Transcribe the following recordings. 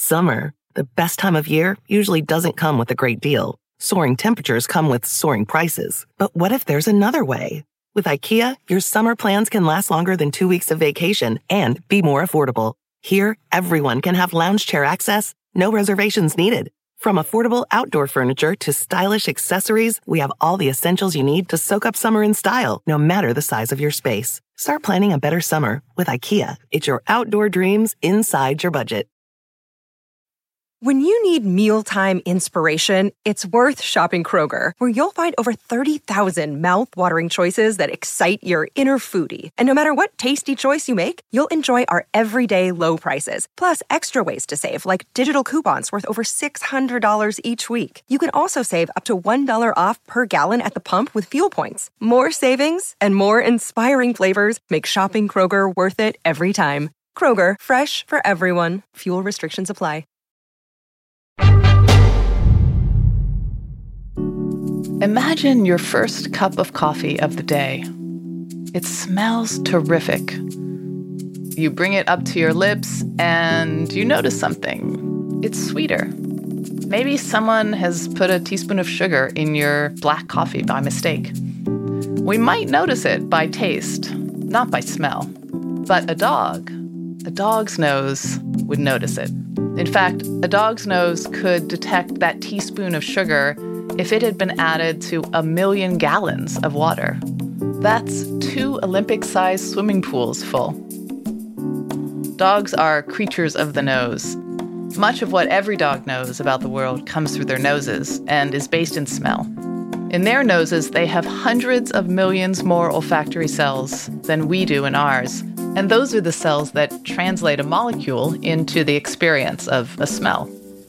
Summer, the best time of year, usually doesn't come with a great deal. Soaring temperatures come with soaring prices. But what if there's another way? With IKEA, your summer plans can last longer than 2 weeks of vacation and be more affordable. Here, everyone can have lounge chair access, no reservations needed. From affordable outdoor furniture to stylish accessories, we have all the essentials you need to soak up summer in style, no matter the size of your space. Start planning a better summer with IKEA. It's your outdoor dreams inside your budget. When you need mealtime inspiration, it's worth shopping Kroger, where you'll find over 30,000 mouth-watering choices that excite your inner foodie. And no matter what tasty choice you make, you'll enjoy our everyday low prices, plus extra ways to save, like digital coupons worth over $600 each week. You can also save up to $1 off per gallon at the pump with fuel points. More savings and more inspiring flavors make shopping Kroger worth it every time. Kroger, fresh for everyone. Fuel restrictions apply. Imagine your first cup of coffee of the day. It smells terrific. You bring it up to your lips and you notice something. It's sweeter. Maybe someone has put a teaspoon of sugar in your black coffee by mistake. We might notice it by taste, not by smell. But a dog's nose would notice it. In fact, a dog's nose could detect that teaspoon of sugar if it had been added to 1 million gallons of water. That's 2 Olympic-sized swimming pools full. Dogs are creatures of the nose. Much of what every dog knows about the world comes through their noses and is based in smell. In their noses, they have hundreds of millions more olfactory cells than we do in ours. And those are the cells that translate a molecule into the experience of a smell.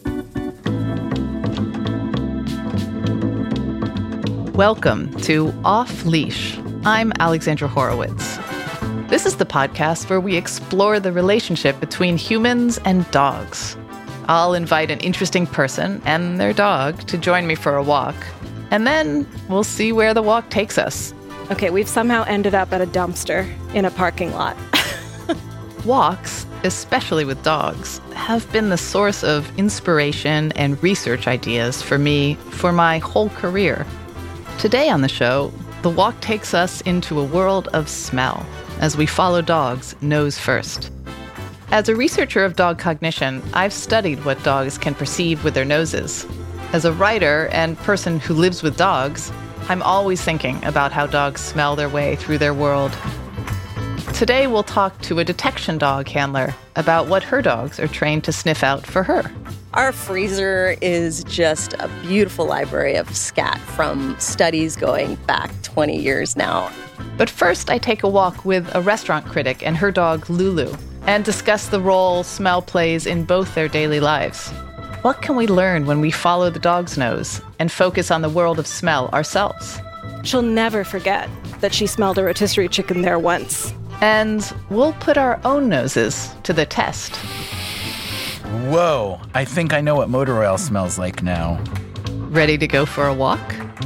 Welcome to Off Leash. I'm Alexandra Horowitz. This is the podcast where we explore the relationship between humans and dogs. I'll invite an interesting person and their dog to join me for a walk, and then we'll see where the walk takes us. Okay, we've somehow ended up at a dumpster in a parking lot. Walks, especially with dogs, have been the source of inspiration and research ideas for me for my whole career. Today on the show, the walk takes us into a world of smell as we follow dogs nose first. As a researcher of dog cognition, I've studied what dogs can perceive with their noses. As a writer and person who lives with dogs, I'm always thinking about how dogs smell their way through their world. Today, we'll talk to a detection dog handler about what her dogs are trained to sniff out for her. Our freezer is just a beautiful library of scat from studies going back 20 years now. But first, I take a walk with a restaurant critic and her dog, Lulu, and discuss the role smell plays in both their daily lives. What can we learn when we follow the dog's nose and focus on the world of smell ourselves? She'll never forget that she smelled a rotisserie chicken there once. And we'll put our own noses to the test. Whoa, I think I know what motor oil smells like now. Ready to go for a walk?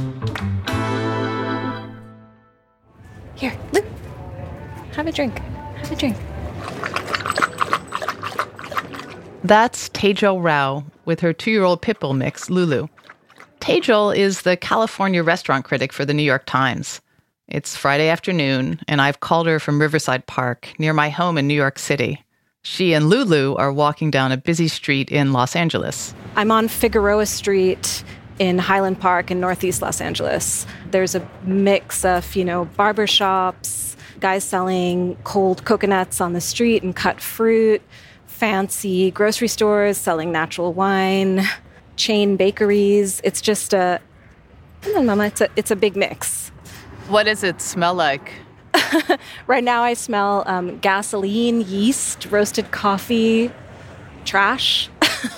Here, look. Have a drink. Have a drink. That's Tejal Rao with her 2-year-old pit bull mix, Lulu. Tejal is the California restaurant critic for the New York Times. It's Friday afternoon, and I've called her from Riverside Park, near my home in New York City. She and Lulu are walking down a busy street in Los Angeles. I'm on Figueroa Street in Highland Park in Northeast Los Angeles. There's a mix of, barbershops, guys selling cold coconuts on the street and cut fruit, fancy grocery stores selling natural wine, chain bakeries. It's just come on, Mama, it's a big mix. What does it smell like? Right now I smell gasoline, yeast, roasted coffee, trash.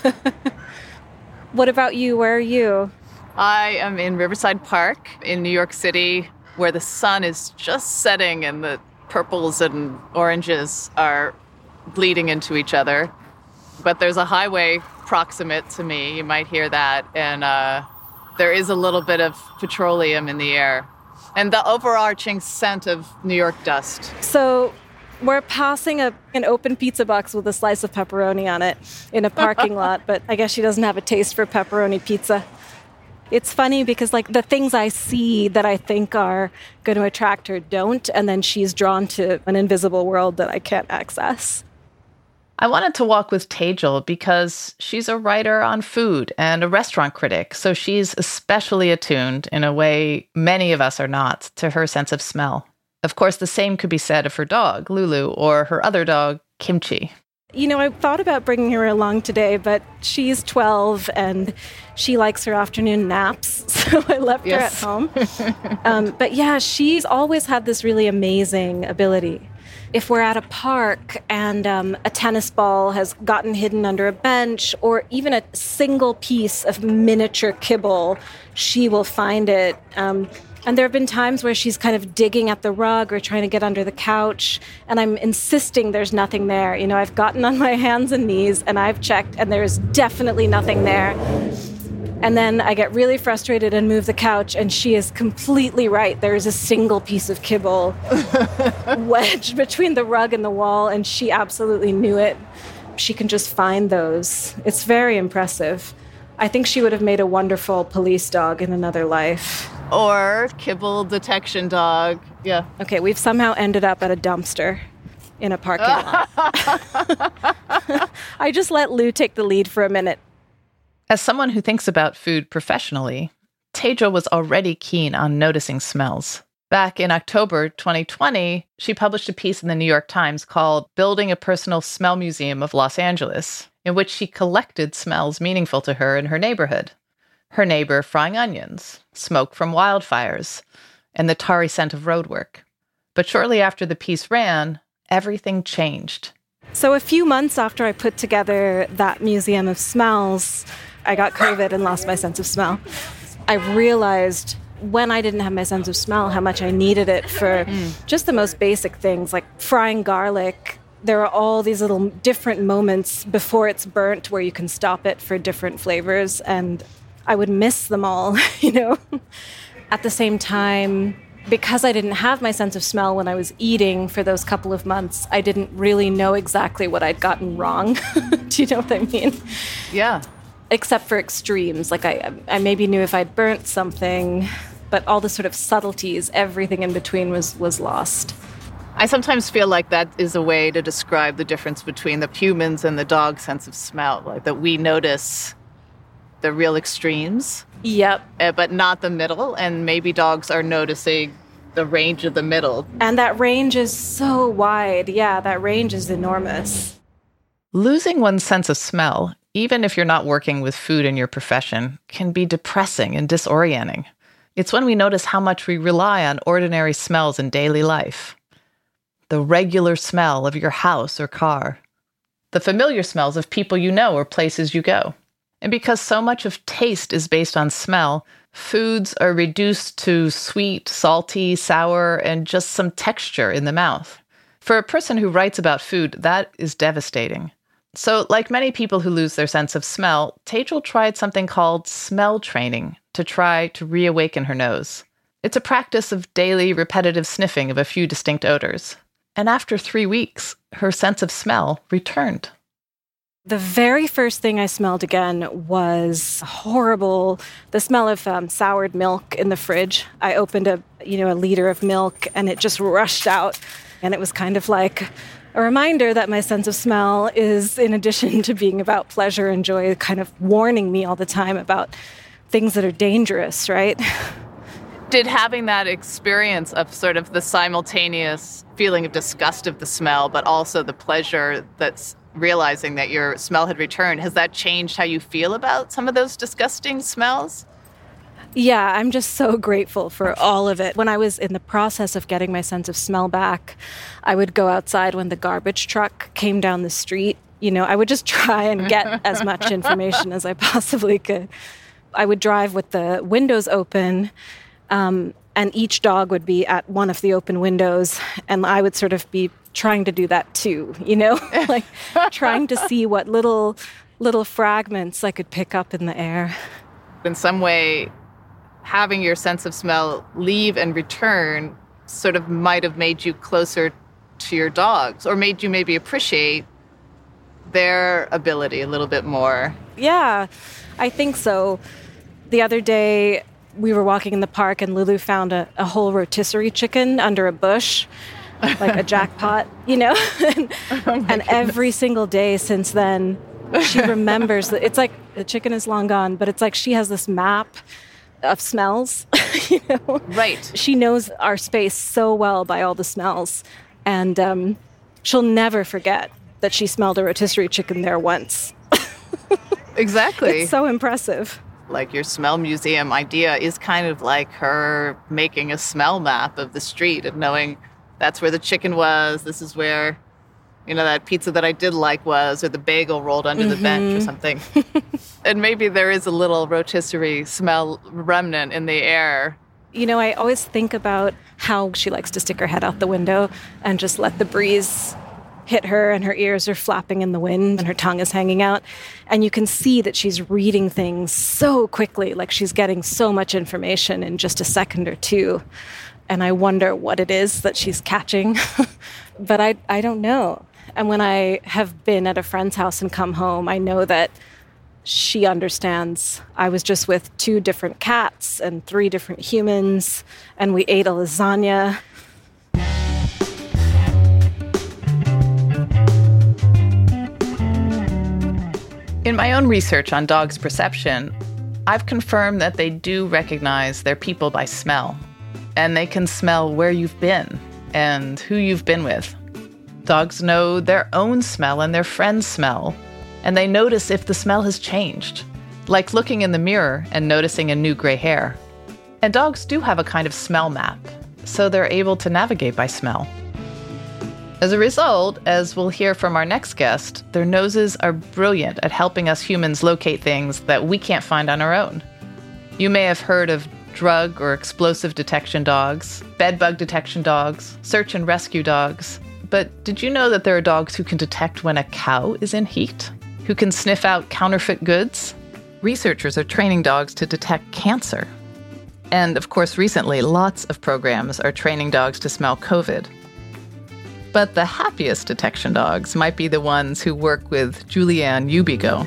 What about you? Where are you? I am in Riverside Park in New York City, where the sun is just setting and the purples and oranges are bleeding into each other. But there's a highway proximate to me. You might hear that. And there is a little bit of petroleum in the air. And the overarching scent of New York dust. So We're passing an open pizza box with a slice of pepperoni on it in a parking lot, but I guess she doesn't have a taste for pepperoni pizza. It's funny because like the things I see that I think are going to attract her don't, and then she's drawn to an invisible world that I can't access. I wanted to walk with Tejal because she's a writer on food and a restaurant critic, so she's especially attuned in a way many of us are not to her sense of smell. Of course, the same could be said of her dog, Lulu, or her other dog, Kimchi. You know, I thought about bringing her along today, but she's 12 and she likes her afternoon naps, so I left her at home. But yeah, she's always had this really amazing ability. If we're at a park and a tennis ball has gotten hidden under a bench, or even a single piece of miniature kibble, she will find it. And there have been times where she's kind of digging at the rug or trying to get under the couch, and I'm insisting there's nothing there. You know, I've gotten on my hands and knees, and I've checked, and there's definitely nothing there. And then I get really frustrated and move the couch, and she is completely right. There is a single piece of kibble wedged between the rug and the wall, and she absolutely knew it. She can just find those. It's very impressive. I think she would have made a wonderful police dog in another life. Or kibble detection dog. Yeah. Okay, we've somehow ended up at a dumpster in a parking lot. I just let Lou take the lead for a minute. As someone who thinks about food professionally, Tejal was already keen on noticing smells. Back in October 2020, she published a piece in the New York Times called Building a Personal Smell Museum of Los Angeles, in which she collected smells meaningful to her in her neighborhood. Her neighbor frying onions, smoke from wildfires, and the tarry scent of roadwork. But shortly after the piece ran, everything changed. So a few months after I put together that museum of smells, I got COVID and lost my sense of smell. I realized when I didn't have my sense of smell how much I needed it for just the most basic things like frying garlic. There are all these little different moments before it's burnt where you can stop it for different flavors, and I would miss them all, you know. At the same time, because I didn't have my sense of smell when I was eating for those couple of months, I didn't really know exactly what I'd gotten wrong. Do you know what I mean? Yeah. Except for extremes. Like I maybe knew if I'd burnt something, but all the sort of subtleties, everything in between was lost. I sometimes feel like that is a way to describe the difference between the humans and the dog sense of smell, like that we notice the real extremes. Yep. But not the middle, and maybe dogs are noticing the range of the middle. And that range is so wide. Yeah, that range is enormous. Losing one's sense of smell, even if you're not working with food in your profession, can be depressing and disorienting. It's when we notice how much we rely on ordinary smells in daily life. The regular smell of your house or car. The familiar smells of people you know or places you go. And because so much of taste is based on smell, foods are reduced to sweet, salty, sour, and just some texture in the mouth. For a person who writes about food, that is devastating. So, like many people who lose their sense of smell, Tejal tried something called smell training to try to reawaken her nose. It's a practice of daily, repetitive sniffing of a few distinct odors. And after 3 weeks, her sense of smell returned. The very first thing I smelled again was horrible. The smell of soured milk in the fridge. I opened a liter of milk and it just rushed out. And it was kind of like a reminder that my sense of smell is, in addition to being about pleasure and joy, kind of warning me all the time about things that are dangerous, right? Did having that experience of sort of the simultaneous feeling of disgust of the smell, but also the pleasure that's realizing that your smell had returned, has that changed how you feel about some of those disgusting smells? Yeah, I'm just so grateful for all of it. When I was in the process of getting my sense of smell back, I would go outside when the garbage truck came down the street. You know, I would just try and get as much information as I possibly could. I would drive with the windows open, and each dog would be at one of the open windows, and I would sort of be trying to do that too, you know, like trying to see what little fragments I could pick up in the air. In some way, having your sense of smell leave and return sort of might have made you closer to your dogs, or made you maybe appreciate their ability a little bit more? Yeah, I think so. The other day, we were walking in the park and Lulu found a whole rotisserie chicken under a bush, like a jackpot, and every single day since then, she remembers that it's like the chicken is long gone, but it's like she has this map of smells, Right. She knows our space so well by all the smells. And she'll never forget that she smelled a rotisserie chicken there once. Exactly. It's so impressive. Like your smell museum idea is kind of like her making a smell map of the street and knowing that's where the chicken was, this is where, that pizza that I did like was, or the bagel rolled under the bench or something. And maybe there is a little rotisserie smell remnant in the air. I always think about how she likes to stick her head out the window and just let the breeze hit her, and her ears are flapping in the wind and her tongue is hanging out. And you can see that she's reading things so quickly, like she's getting so much information in just a second or two. And I wonder what it is that she's catching. But I don't know. And when I have been at a friend's house and come home, I know that she understands. I was just with 2 different cats and 3 different humans, and we ate a lasagna. In my own research on dogs' perception, I've confirmed that they do recognize their people by smell, and they can smell where you've been and who you've been with. Dogs know their own smell and their friend's smell, and they notice if the smell has changed, like looking in the mirror and noticing a new gray hair. And dogs do have a kind of smell map, so they're able to navigate by smell. As a result, as we'll hear from our next guest, their noses are brilliant at helping us humans locate things that we can't find on our own. You may have heard of drug or explosive detection dogs, bedbug detection dogs, search and rescue dogs. But did you know that there are dogs who can detect when a cow is in heat? Who can sniff out counterfeit goods? Researchers are training dogs to detect cancer. And of course, recently, lots of programs are training dogs to smell COVID. But the happiest detection dogs might be the ones who work with Julianne Ubigo.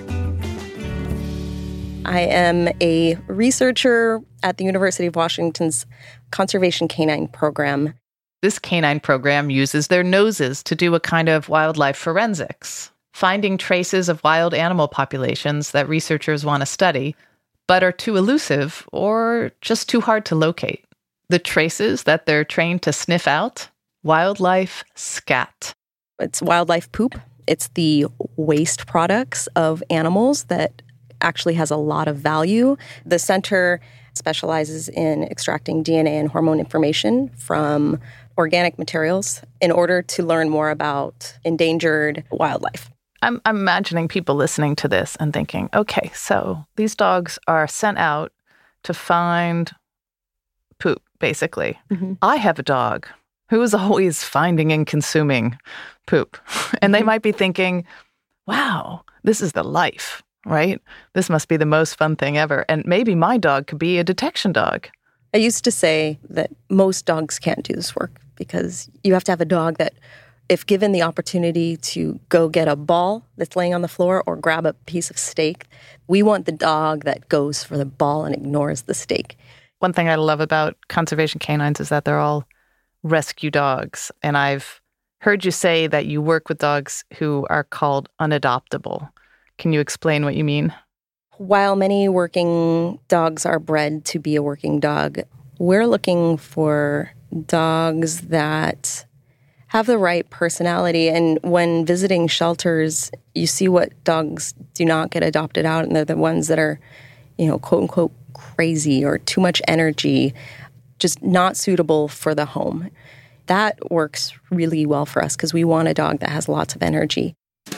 I am a researcher at the University of Washington's Conservation Canine Program. This canine program uses their noses to do a kind of wildlife forensics, finding traces of wild animal populations that researchers want to study, but are too elusive or just too hard to locate. The traces that they're trained to sniff out? Wildlife scat. It's wildlife poop. It's the waste products of animals that actually has a lot of value. The center specializes in extracting DNA and hormone information from organic materials in order to learn more about endangered wildlife. I'm imagining people listening to this and thinking, okay, so these dogs are sent out to find poop, basically. Mm-hmm. I have a dog who is always finding and consuming poop. And they might be thinking, wow, this is the life, right? This must be the most fun thing ever. And maybe my dog could be a detection dog. I used to say that most dogs can't do this work because you have to have a dog that, if given the opportunity to go get a ball that's laying on the floor or grab a piece of steak, we want the dog that goes for the ball and ignores the steak. One thing I love about conservation canines is that they're all rescue dogs. And I've heard you say that you work with dogs who are called unadoptable. Can you explain what you mean? While many working dogs are bred to be a working dog, we're looking for dogs that have the right personality. And when visiting shelters, you see what dogs do not get adopted out, and they're the ones that are, quote unquote, crazy or too much energy, just not suitable for the home. That works really well for us because we want a dog that has lots of energy.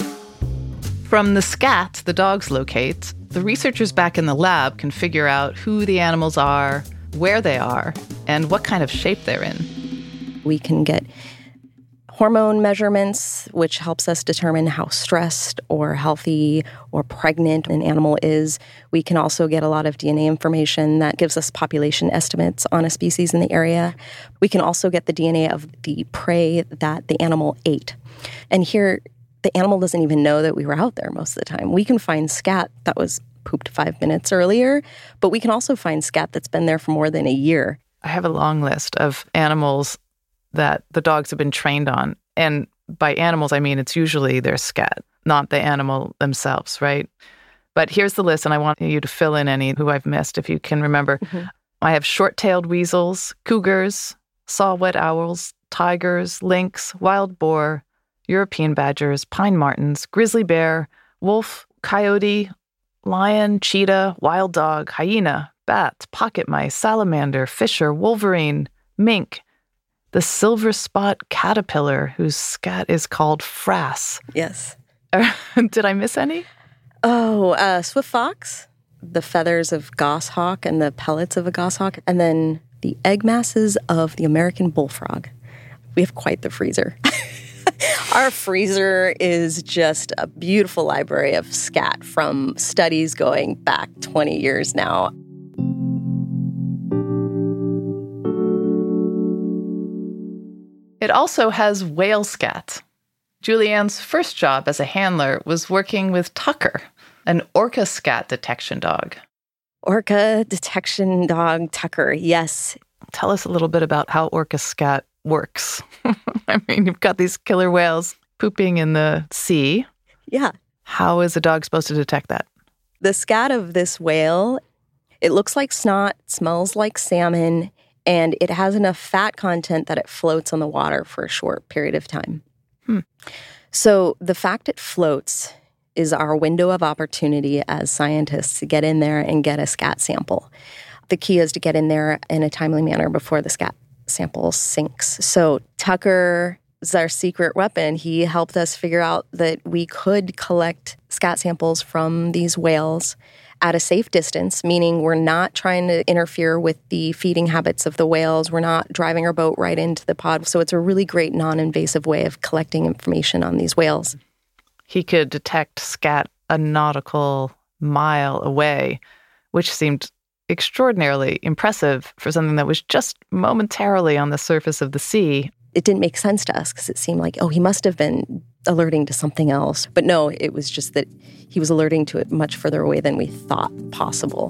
From the scat the dogs locate, the researchers back in the lab can figure out who the animals are, where they are, and what kind of shape they're in. We can get hormone measurements, which helps us determine how stressed or healthy or pregnant an animal is. We can also get a lot of DNA information that gives us population estimates on a species in the area. We can also get the DNA of the prey that the animal ate. And here, the animal doesn't even know that we were out there most of the time. We can find scat that was pooped 5 minutes earlier, but we can also find scat that's been there for more than a year. I have a long list of animals that the dogs have been trained on. And by animals, I mean it's usually their scat, not the animal themselves, right? But here's the list, and I want you to fill in any who I've missed, if you can remember. Mm-hmm. I have short-tailed weasels, cougars, saw-whet owls, tigers, lynx, wild boar, European badgers, pine martens, grizzly bear, wolf, coyote, lion, cheetah, wild dog, hyena, bat, pocket mice, salamander, fisher, wolverine, mink, the silver spot caterpillar, whose scat is called frass. Yes. Did I miss any? Oh, swift fox, the feathers of goshawk and the pellets of a goshawk, and then the egg masses of the American bullfrog. We have quite the freezer. Our freezer is just a beautiful library of scat from studies going back 20 years now. It also has whale scat. Julianne's first job as a handler was working with Tucker, an orca scat detection dog. Orca detection dog Tucker, yes. Tell us a little bit about how orca scat works. I mean, you've got these killer whales pooping in the sea. Yeah. How is a dog supposed to detect that? The scat of this whale, it looks like snot, smells like salmon, and it has enough fat content that it floats on the water for a short period of time. So the fact it floats is our window of opportunity as scientists to get in there and get a scat sample. The key is to get in there in a timely manner before the scat sample sinks. So Tucker is our secret weapon. He helped us figure out that we could collect scat samples from these whales at a safe distance, meaning we're not trying to interfere with the feeding habits of the whales. We're not driving our boat right into the pod. So it's a really great non-invasive way of collecting information on these whales. He could detect scat a nautical mile away, which seemed extraordinarily impressive for something that was just momentarily on the surface of the sea. It didn't make sense to us because it seemed like, he must have been alerting to something else. But no, it was just that he was alerting to it much further away than we thought possible.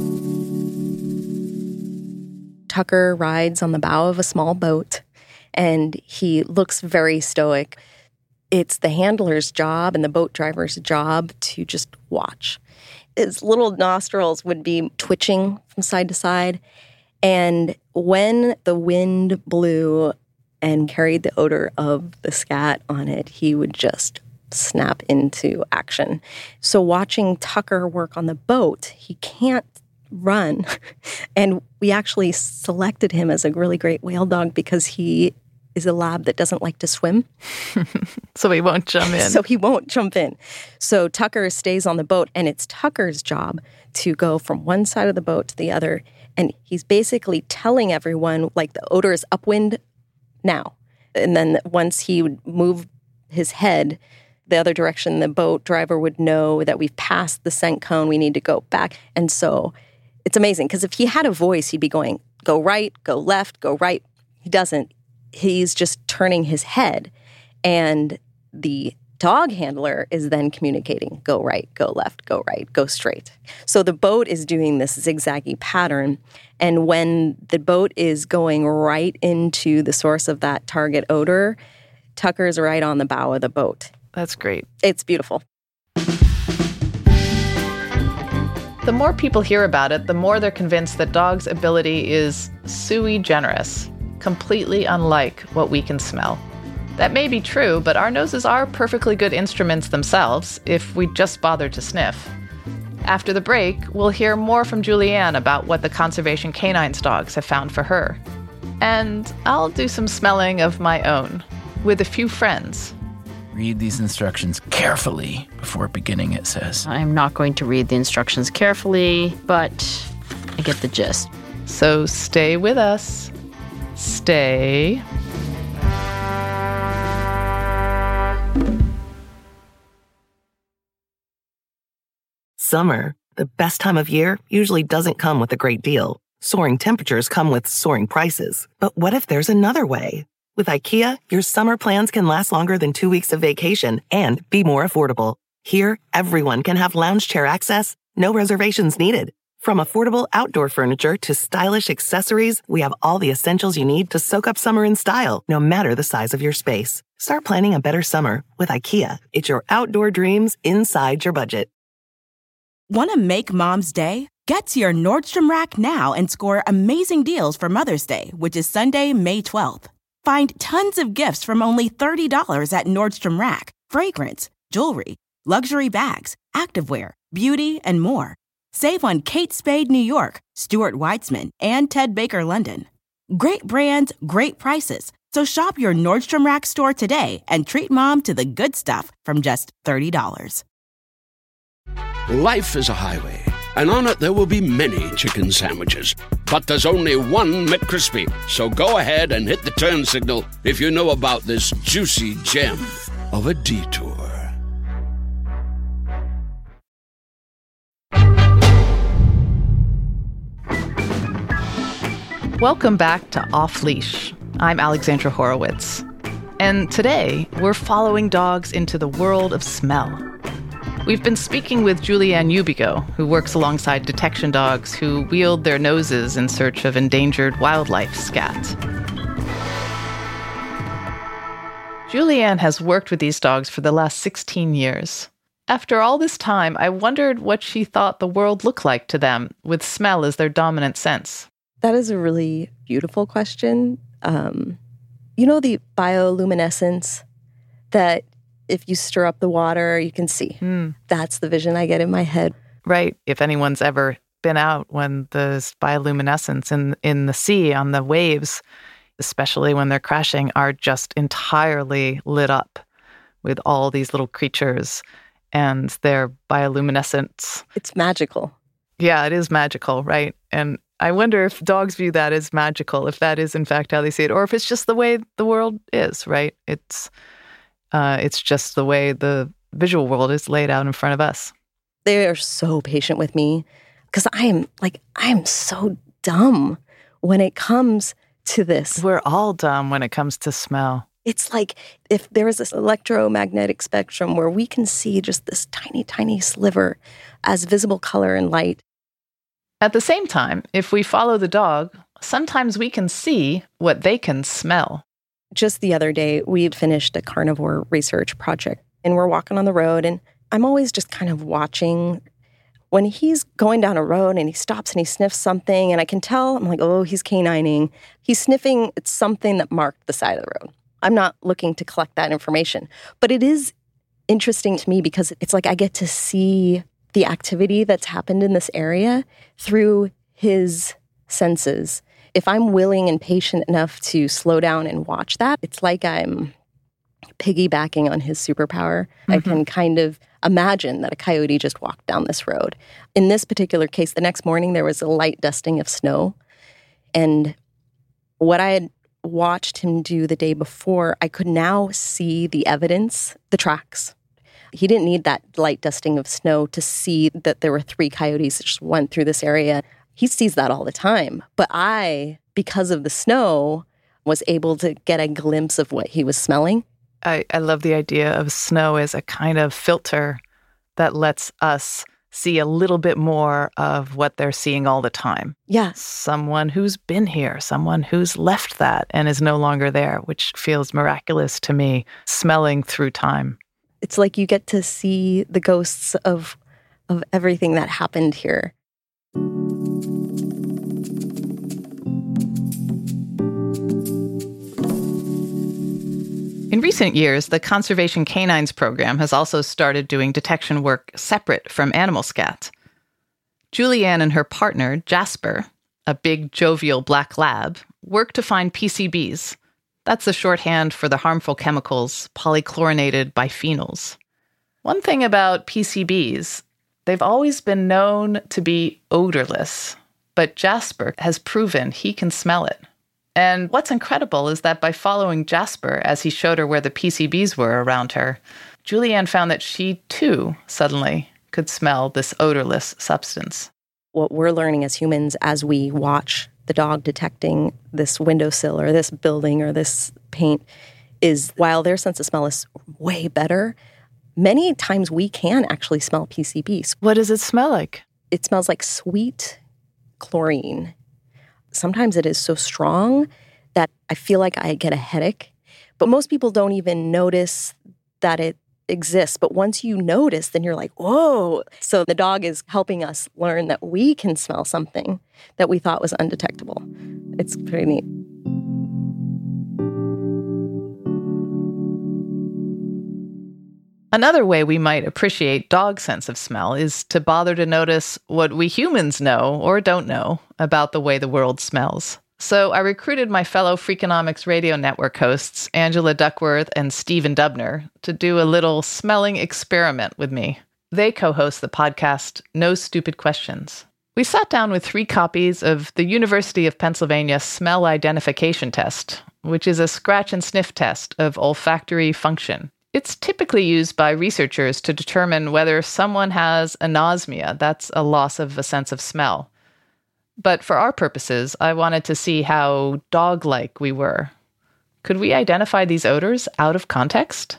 Tucker rides on the bow of a small boat, and he looks very stoic. It's the handler's job and the boat driver's job to just watch. His little nostrils would be twitching from side to side, and when the wind blew and carried the odor of the scat on it, he would just snap into action. So watching Tucker work on the boat, he can't run. And we actually selected him as a really great whale dog because he is a lab that doesn't like to swim. So he won't jump in. So he won't jump in. So Tucker stays on the boat, and it's Tucker's job to go from one side of the boat to the other. And he's basically telling everyone, like, the odor is upwind now. And then once he would move his head the other direction, the boat driver would know that we've passed the scent cone, we need to go back. And so it's amazing, because if he had a voice, he'd be going, go right, go left, go right. He doesn't. He's just turning his head. And the dog handler is then communicating, go right, go left, go right, go straight. So the boat is doing this zigzaggy pattern. And when the boat is going right into the source of that target odor, Tucker's right on the bow of the boat. That's great. It's beautiful. The more people hear about it, the more they're convinced that dogs' ability is sui generis, completely unlike what we can smell. That may be true, but our noses are perfectly good instruments themselves if we just bother to sniff. After the break, we'll hear more from Julianne about what the Conservation Canines dogs have found for her. And I'll do some smelling of my own, with a few friends. Read these instructions carefully before beginning, it says. I'm not going to read the instructions carefully, but I get the gist. So stay with us. Stay Summer, the best time of year, usually doesn't come with a great deal. Soaring temperatures come with soaring prices. But what if there's another way? With IKEA, your summer plans can last longer than 2 weeks of vacation and be more affordable. Here, everyone can have lounge chair access, no reservations needed. From affordable outdoor furniture to stylish accessories, we have all the essentials you need to soak up summer in style, no matter the size of your space. Start planning a better summer with IKEA. It's your outdoor dreams inside your budget. Want to make Mom's day? Get to your Nordstrom Rack now and score amazing deals for Mother's Day, which is Sunday, May 12th. Find tons of gifts from only $30 at Nordstrom Rack. Fragrance, jewelry, luxury bags, activewear, beauty, and more. Save on Kate Spade New York, Stuart Weitzman, and Ted Baker London. Great brands, great prices. So shop your Nordstrom Rack store today and treat Mom to the good stuff from just $30. Life is a highway, and on it there will be many chicken sandwiches. But there's only one McCrispy. So go ahead and hit the turn signal if you know about this juicy gem of a detour. Welcome back to Off Leash. I'm Alexandra Horowitz. And today, we're following dogs into the world of smell. We've been speaking with Julianne Ubigo, who works alongside detection dogs who wield their noses in search of endangered wildlife scat. Julianne has worked with these dogs for the last 16 years. After all this time, I wondered what she thought the world looked like to them, with smell as their dominant sense. That is a really beautiful question. You know the bioluminescence that if you stir up the water, you can see. That's the vision I get in my head. Right. If anyone's ever been out when there's bioluminescence in the sea on the waves, especially when they're crashing, are just entirely lit up with all these little creatures and their bioluminescence. It's magical. Yeah, it is magical, right? And I wonder if dogs view that as magical, if that is in fact how they see it, or if it's just the way the world is, right? It's just the way the visual world is laid out in front of us. They are so patient with me because I am so dumb when it comes to this. We're all dumb when it comes to smell. It's like if there is this electromagnetic spectrum where we can see just this tiny, tiny sliver as visible color and light. At the same time, if we follow the dog, sometimes we can see what they can smell. Just the other day, we finished a carnivore research project, and we're walking on the road, and I'm always just kind of watching. When he's going down a road and he stops and he sniffs something, and I can tell, I'm like, oh, he's canining. He's sniffing at something that marked the side of the road. I'm not looking to collect that information. But it is interesting to me because it's like I get to see the activity that's happened in this area through his senses. If I'm willing and patient enough to slow down and watch that, it's like I'm piggybacking on his superpower. Mm-hmm. I can kind of imagine that a coyote just walked down this road. In this particular case, the next morning, there was a light dusting of snow. And what I had watched him do the day before, I could now see the evidence, the tracks. He didn't need that light dusting of snow to see that there were 3 coyotes that just went through this area. He sees that all the time. But I, because of the snow, was able to get a glimpse of what he was smelling. I love the idea of snow as a kind of filter that lets us see a little bit more of what they're seeing all the time. Yeah. Someone who's been here, someone who's left that and is no longer there, which feels miraculous to me, smelling through time. It's like you get to see the ghosts of everything that happened here. In recent years, the Conservation Canines program has also started doing detection work separate from animal scat. Julianne and her partner, Jasper, a big jovial black lab, work to find PCBs. That's the shorthand for the harmful chemicals polychlorinated biphenyls. One thing about PCBs, they've always been known to be odorless, but Jasper has proven he can smell it. And what's incredible is that by following Jasper as he showed her where the PCBs were around her, Julianne found that she, too, suddenly could smell this odorless substance. What we're learning as humans as we watch the dog detecting this windowsill or this building or this paint is while their sense of smell is way better, many times we can actually smell PCBs. What does it smell like? It smells like sweet chlorine. Sometimes it is so strong that I feel like I get a headache. But most people don't even notice that it exists. But once you notice, then you're like, whoa. So the dog is helping us learn that we can smell something that we thought was undetectable. It's pretty neat. Another way we might appreciate dog sense of smell is to bother to notice what we humans know or don't know about the way the world smells. So I recruited my fellow Freakonomics Radio Network hosts, Angela Duckworth and Stephen Dubner, to do a little smelling experiment with me. They co-host the podcast No Stupid Questions. We sat down with 3 copies of the University of Pennsylvania Smell Identification Test, which is a scratch and sniff test of olfactory function. It's typically used by researchers to determine whether someone has anosmia, that's a loss of a sense of smell. But for our purposes, I wanted to see how dog-like we were. Could we identify these odors out of context?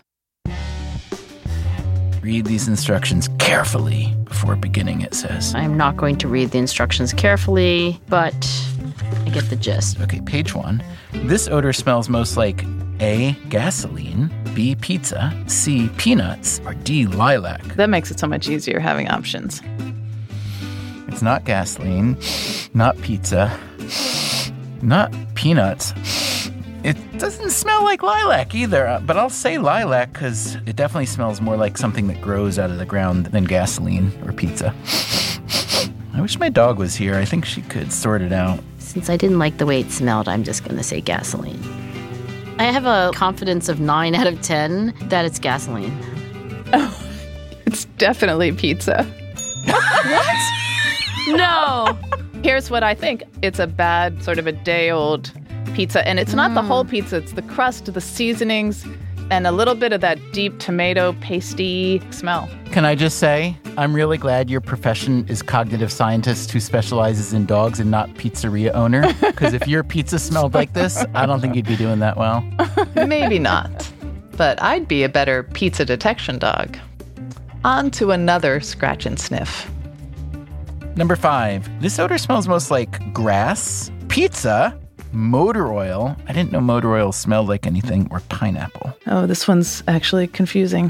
Read these instructions carefully before beginning, it says. I'm not going to read the instructions carefully, but I get the gist. Okay, page 1. This odor smells most like A, gasoline, B, pizza, C, peanuts, or D, lilac. That makes it so much easier having options. It's not gasoline, not pizza, not peanuts. It doesn't smell like lilac either, but I'll say lilac because it definitely smells more like something that grows out of the ground than gasoline or pizza. I wish my dog was here. I think she could sort it out. Since I didn't like the way it smelled, I'm just going to say gasoline. I have a confidence of 9 out of 10 that it's gasoline. Oh, it's definitely pizza. What? No. Here's what I think. It's a bad, sort of a day-old pizza. And it's not the whole pizza. It's the crust, the seasonings, and a little bit of that deep tomato pasty smell. Can I just say, I'm really glad your profession is cognitive scientist who specializes in dogs and not pizzeria owner. Because if your pizza smelled like this, I don't think you'd be doing that well. Maybe not. But I'd be a better pizza detection dog. On to another scratch and sniff. Number 5. This odor smells most like grass, pizza, motor oil. I didn't know motor oil smelled like anything, or pineapple. Oh, this one's actually confusing.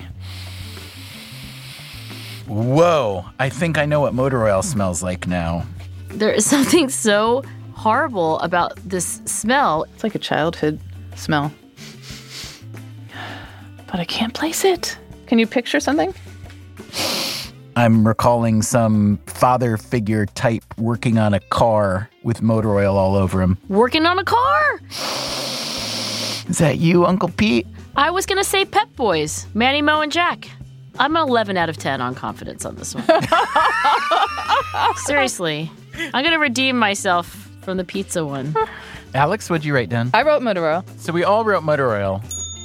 Whoa, I think I know what motor oil smells like now. There is something so horrible about this smell. It's like a childhood smell. But I can't place it. Can you picture something? I'm recalling some father figure type working on a car with motor oil all over him. Working on a car? Is that you, Uncle Pete? I was going to say Pep Boys, Manny, Mo, and Jack. I'm an 11 out of 10 on confidence on this one. Seriously. I'm going to redeem myself from the pizza one. Alex, what'd you write down? I wrote motor oil. So we all wrote motor oil.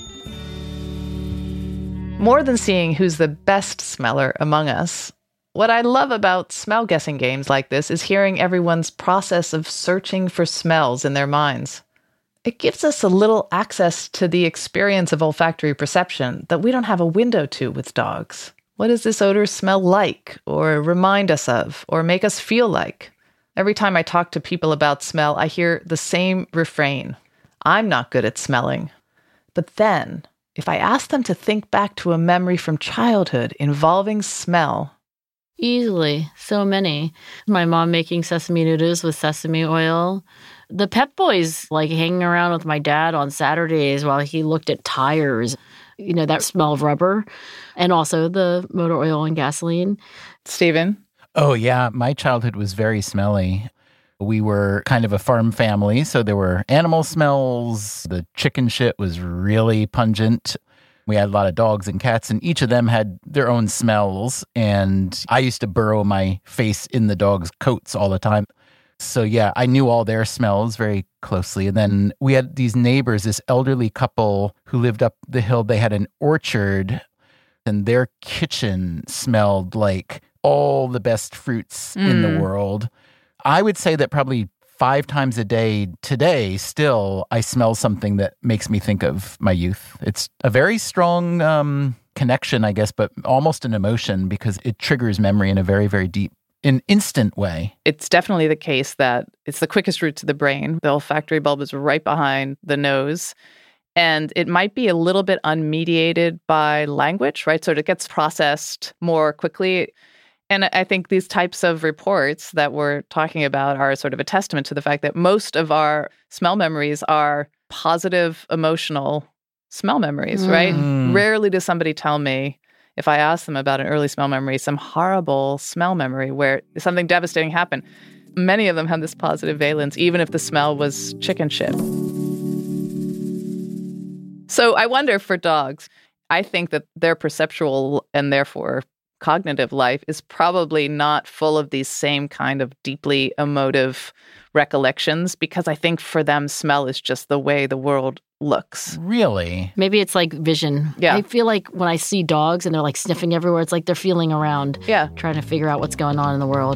More than seeing who's the best smeller among us, what I love about smell guessing games like this is hearing everyone's process of searching for smells in their minds. It gives us a little access to the experience of olfactory perception that we don't have a window to with dogs. What does this odor smell like, or remind us of, or make us feel like? Every time I talk to people about smell, I hear the same refrain. I'm not good at smelling. But then, if I ask them to think back to a memory from childhood involving smell. Easily. So many. My mom making sesame noodles with sesame oil. The Pep Boys, like hanging around with my dad on Saturdays while he looked at tires. You know, that smell of rubber. And also the motor oil and gasoline. Stephen? Oh, yeah. My childhood was very smelly. We were kind of a farm family, so there were animal smells. The chicken shit was really pungent. We had a lot of dogs and cats, and each of them had their own smells. And I used to burrow my face in the dogs' coats all the time. So yeah, I knew all their smells very closely. And then we had these neighbors, this elderly couple who lived up the hill. They had an orchard, and their kitchen smelled like all the best fruits in the world. I would say that probably 5 times a day today, still, I smell something that makes me think of my youth. It's a very strong connection, I guess, but almost an emotion because it triggers memory in a very, very deep, an instant way. It's definitely the case that it's the quickest route to the brain. The olfactory bulb is right behind the nose. And it might be a little bit unmediated by language, right? So it gets processed more quickly. And I think these types of reports that we're talking about are sort of a testament to the fact that most of our smell memories are positive, emotional smell memories, right? Rarely does somebody tell me, if I ask them about an early smell memory, some horrible smell memory where something devastating happened. Many of them have this positive valence, even if the smell was chicken shit. So I wonder for dogs, I think that their perceptual and therefore cognitive life is probably not full of these same kind of deeply emotive recollections because I think for them, smell is just the way the world looks. Really? Maybe it's like vision. Yeah. I feel like when I see dogs and they're like sniffing everywhere, it's like they're feeling around, Yeah. trying to figure out what's going on in the world.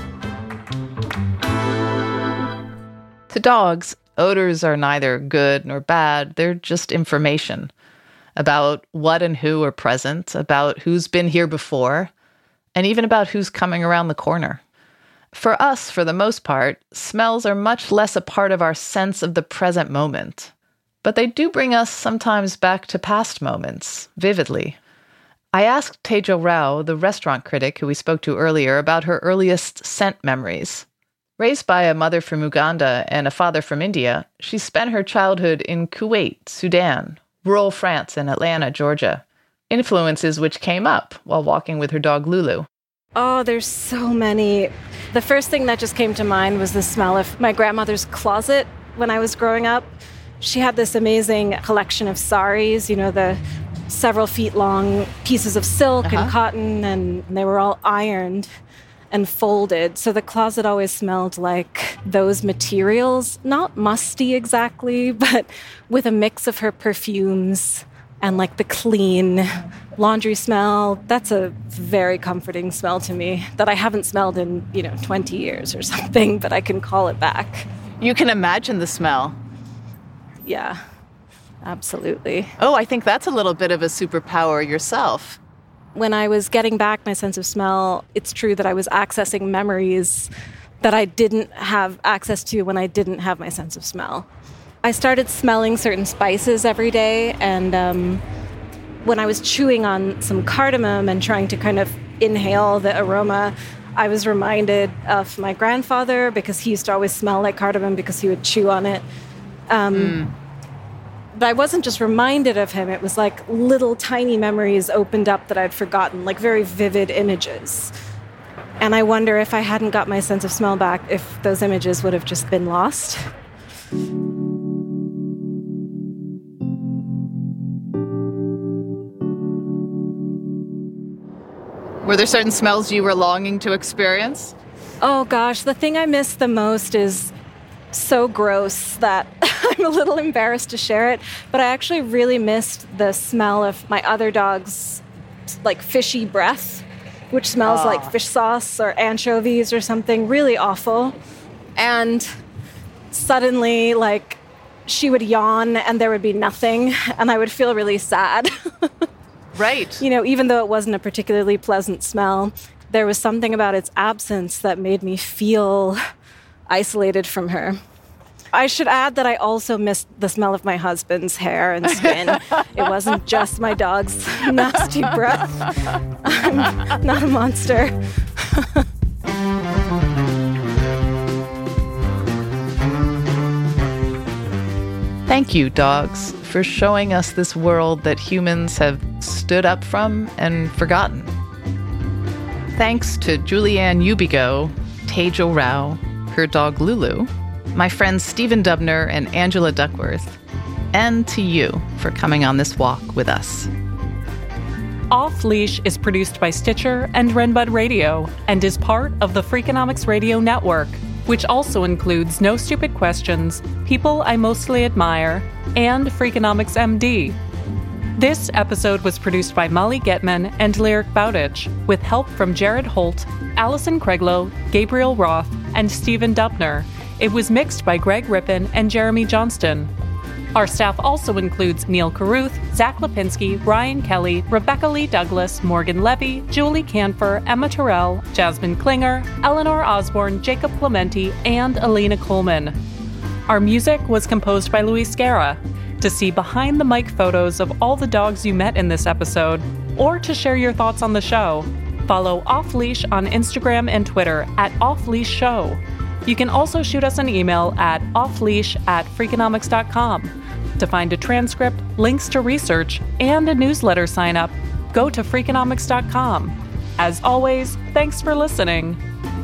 To dogs, odors are neither good nor bad. They're just information about what and who are present, about who's been here before, and even about who's coming around the corner. For us, for the most part, smells are much less a part of our sense of the present moment. But they do bring us sometimes back to past moments, vividly. I asked Tejal Rao, the restaurant critic who we spoke to earlier, about her earliest scent memories. Raised by a mother from Uganda and a father from India, she spent her childhood in Kuwait, Sudan, rural France, and Atlanta, Georgia. Influences which came up while walking with her dog Lulu. Oh, there's so many. The first thing that just came to mind was the smell of my grandmother's closet when I was growing up. She had this amazing collection of saris, you know, the several feet long pieces of silk and cotton, and they were all ironed and folded. So the closet always smelled like those materials, not musty exactly, but with a mix of her perfumes and like the clean laundry smell. That's a very comforting smell to me that I haven't smelled in, 20 years or something, but I can call it back. You can imagine the smell. Yeah, absolutely. Oh, I think that's a little bit of a superpower yourself. When I was getting back my sense of smell, it's true that I was accessing memories that I didn't have access to when I didn't have my sense of smell. I started smelling certain spices every day, and when I was chewing on some cardamom and trying to kind of inhale the aroma, I was reminded of my grandfather because he used to always smell like cardamom because he would chew on it. But I wasn't just reminded of him. It was like little tiny memories opened up that I'd forgotten, like very vivid images. And I wonder if I hadn't got my sense of smell back, if those images would have just been lost. Were there certain smells you were longing to experience? Oh gosh, the thing I miss the most is so gross that I'm a little embarrassed to share it, but I actually really missed the smell of my other dog's like fishy breath, which smells like fish sauce or anchovies or something really awful. And suddenly, like, she would yawn and there would be nothing, and I would feel really sad. Right. Even though it wasn't a particularly pleasant smell, there was something about its absence that made me feel isolated from her. I should add that I also missed the smell of my husband's hair and skin. It wasn't just my dog's nasty breath. I'm not a monster. Thank you, dogs, for showing us this world that humans have stood up from and forgotten. Thanks to Julianne Ubigo, Tejal Rao, her dog Lulu, my friends Stephen Dubner and Angela Duckworth, and to you for coming on this walk with us. Off Leash is produced by Stitcher and Renbud Radio and is part of the Freakonomics Radio Network, which also includes No Stupid Questions, People I Mostly Admire, and Freakonomics MD. This episode was produced by Molly Getman and Lyric Bowditch, with help from Jared Holt, Allison Craiglow, Gabriel Roth, and Stephen Dubner. It was mixed by Greg Rippin and Jeremy Johnston. Our staff also includes Neil Carruth, Zach Lipinski, Ryan Kelly, Rebecca Lee Douglas, Morgan Levy, Julie Canfor, Emma Terrell, Jasmine Klinger, Eleanor Osborne, Jacob Clementi, and Alina Coleman. Our music was composed by Luis Guerra. To see behind-the-mic photos of all the dogs you met in this episode, or to share your thoughts on the show, follow Off Leash on Instagram and Twitter at Off Leash Show. You can also shoot us an email at offleash@freakonomics.com. To find a transcript, links to research, and a newsletter sign-up, go to freakonomics.com. As always, thanks for listening.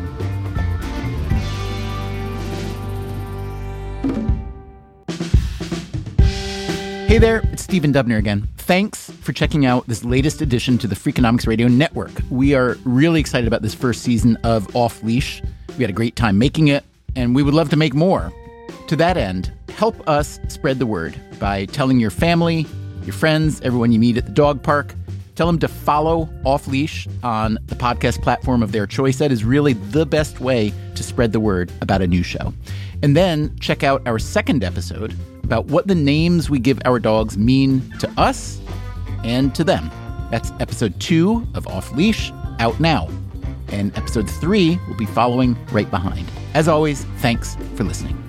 Hey there, it's Stephen Dubner again. Thanks for checking out this latest edition to the Freakonomics Radio Network. We are really excited about this first season of Off Leash. We had a great time making it, and we would love to make more. To that end, help us spread the word by telling your family, your friends, everyone you meet at the dog park. Tell them to follow Off Leash on the podcast platform of their choice. That is really the best way to spread the word about a new show. And then check out our second episode about what the names we give our dogs mean to us and to them. That's episode 2 of Off Leash, out now. And episode 3 will be following right behind. As always, thanks for listening.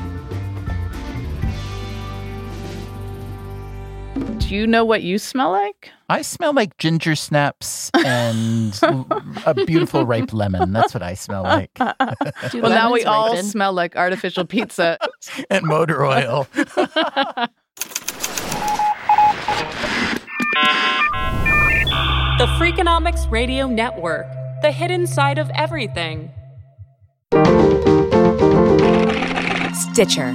Do you know what you smell like? I smell like ginger snaps and a beautiful ripe lemon. That's what I smell like. Well, now we all smell like artificial pizza. And motor oil. The Freakonomics Radio Network, the hidden side of everything. Stitcher.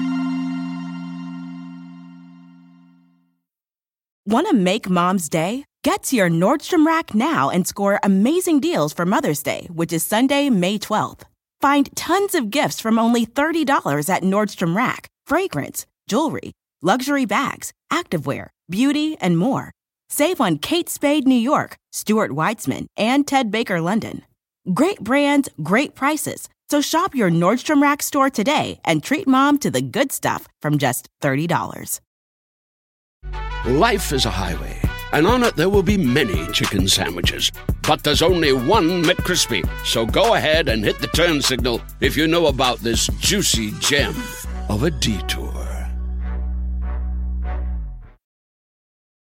Want to make Mom's Day? Get to your Nordstrom Rack now and score amazing deals for Mother's Day, which is Sunday, May 12th. Find tons of gifts from only $30 at Nordstrom Rack. Fragrance, jewelry, luxury bags, activewear, beauty, and more. Save on Kate Spade New York, Stuart Weitzman, and Ted Baker London. Great brands, great prices. So shop your Nordstrom Rack store today and treat Mom to the good stuff from just $30. Life is a highway, and on it there will be many chicken sandwiches. But there's only one McCrispy. So go ahead and hit the turn signal if you know about this juicy gem of a detour.